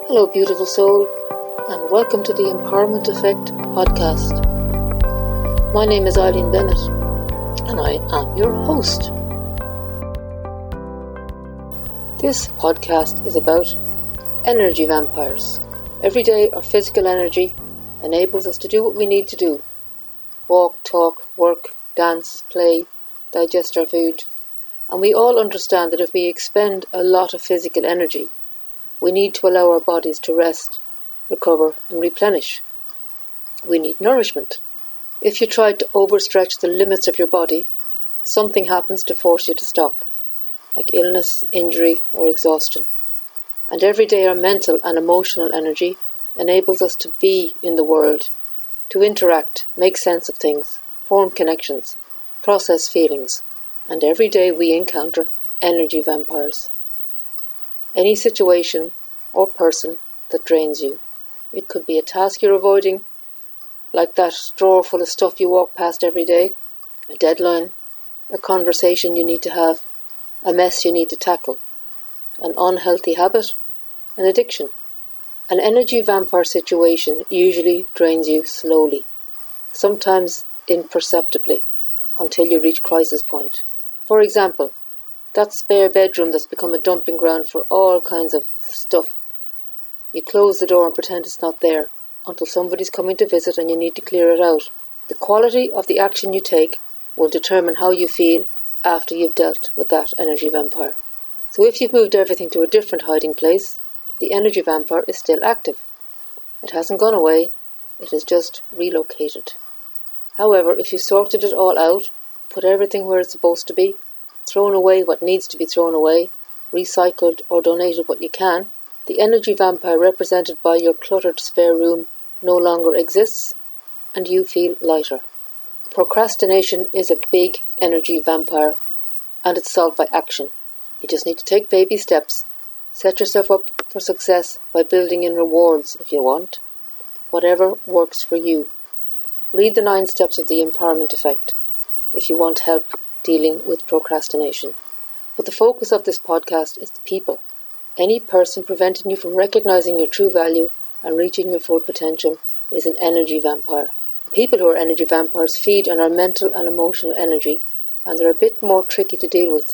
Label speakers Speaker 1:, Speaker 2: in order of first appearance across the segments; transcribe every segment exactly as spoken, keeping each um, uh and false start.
Speaker 1: Hello, beautiful soul, and welcome to the Empowerment Effect podcast. My name is Eileen Bennett, and I am your host. This podcast is about energy vampires. Every day, our physical energy enables us to do what we need to do. Walk, talk, work, dance, play, digest our food. And we all understand that if we expend a lot of physical energy, we need to allow our bodies to rest, recover and replenish. We need nourishment. If you try to overstretch the limits of your body, something happens to force you to stop, like illness, injury or exhaustion. And every day our mental and emotional energy enables us to be in the world, to interact, make sense of things, form connections, process feelings. And every day we encounter energy vampires. Any situation or person that drains you. It could be a task you're avoiding, like that drawer full of stuff you walk past every day, a deadline, a conversation you need to have, a mess you need to tackle, an unhealthy habit, an addiction. An energy vampire situation usually drains you slowly, sometimes imperceptibly, until you reach crisis point. For example, that spare bedroom that's become a dumping ground for all kinds of stuff. You close the door and pretend it's not there until somebody's coming to visit and you need to clear it out. The quality of the action you take will determine how you feel after you've dealt with that energy vampire. So if you've moved everything to a different hiding place, the energy vampire is still active. It hasn't gone away, it has just relocated. However, if you've sorted it all out, put everything where it's supposed to be, thrown away what needs to be thrown away, recycled or donated what you can, the energy vampire represented by your cluttered spare room no longer exists, and you feel lighter. Procrastination is a big energy vampire, and it's solved by action. You just need to take baby steps. Set yourself up for success by building in rewards if you want. Whatever works for you. Read the nine steps of the Empowerment Effect if you want help dealing with procrastination. But the focus of this podcast is the people. Any person preventing you from recognizing your true value and reaching your full potential is an energy vampire. People who are energy vampires feed on our mental and emotional energy, and they're a bit more tricky to deal with.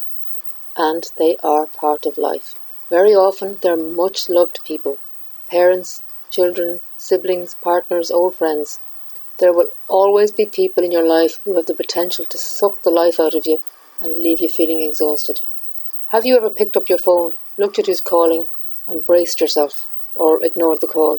Speaker 1: And they are part of life. Very often they're much loved people. Parents, children, siblings, partners, old friends. There will always be people in your life who have the potential to suck the life out of you and leave you feeling exhausted. Have you ever picked up your phone, looked at who's calling, and braced yourself, or ignored the call?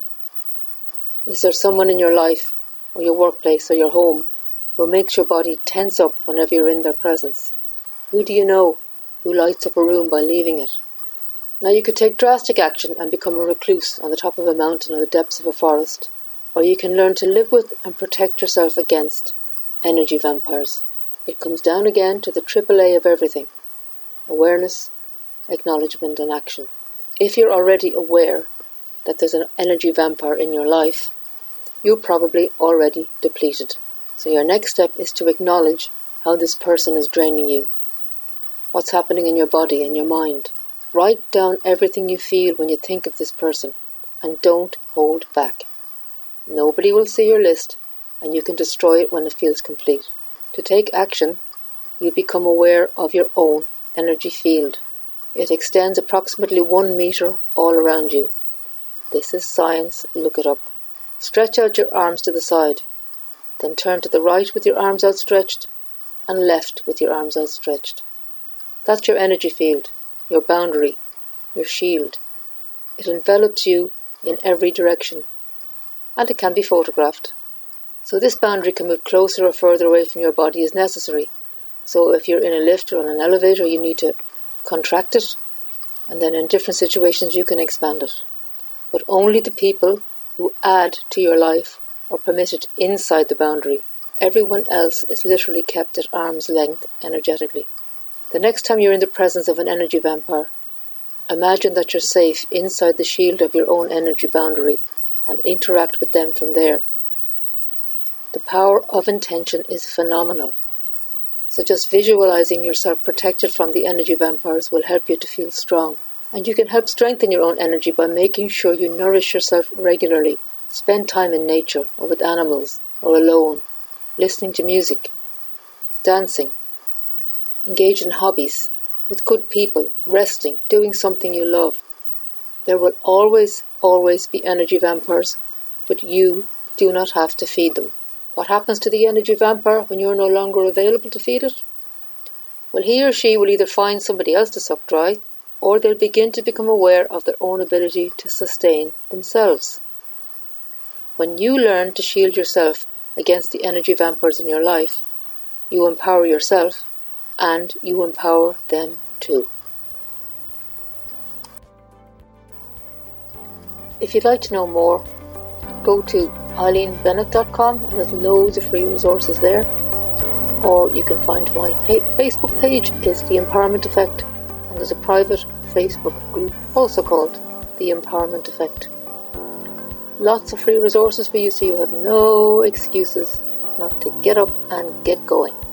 Speaker 1: Is there someone in your life, or your workplace, or your home, who makes your body tense up whenever you're in their presence? Who do you know who lights up a room by leaving it? Now you could take drastic action and become a recluse on the top of a mountain or the depths of a forest. Or you can learn to live with and protect yourself against energy vampires. It comes down again to the triple A of everything. Awareness, acknowledgement and action. If you're already aware that there's an energy vampire in your life, you're probably already depleted. So your next step is to acknowledge how this person is draining you. What's happening in your body and your mind. Write down everything you feel when you think of this person, and don't hold back. Nobody will see your list, and you can destroy it when it feels complete. To take action, you become aware of your own energy field. It extends approximately one meter all around you. This is science, look it up. Stretch out your arms to the side, then turn to the right with your arms outstretched, and left with your arms outstretched. That's your energy field, your boundary, your shield. It envelops you in every direction. And it can be photographed. So this boundary can move closer or further away from your body as necessary. So if you're in a lift or on an elevator, you need to contract it, and then in different situations you can expand it. But only the people who add to your life are permitted inside the boundary. Everyone else is literally kept at arm's length energetically. The next time you're in the presence of an energy vampire, imagine that you're safe inside the shield of your own energy boundary, and interact with them from there. The power of intention is phenomenal. So just visualizing yourself protected from the energy vampires will help you to feel strong. And you can help strengthen your own energy by making sure you nourish yourself regularly. Spend time in nature or with animals or alone, listening to music, dancing. Engage in hobbies, with good people, resting, doing something you love. There will always, always be energy vampires, but you do not have to feed them. What happens to the energy vampire when you're no longer available to feed it? Well, he or she will either find somebody else to suck dry, or they'll begin to become aware of their own ability to sustain themselves. When you learn to shield yourself against the energy vampires in your life, you empower yourself and you empower them too. If you'd like to know more, go to eileen bennett dot com and there's loads of free resources there. Or you can find my pa- Facebook page is The Empowerment Effect, and there's a private Facebook group also called The Empowerment Effect. Lots of free resources for you, so you have no excuses not to get up and get going.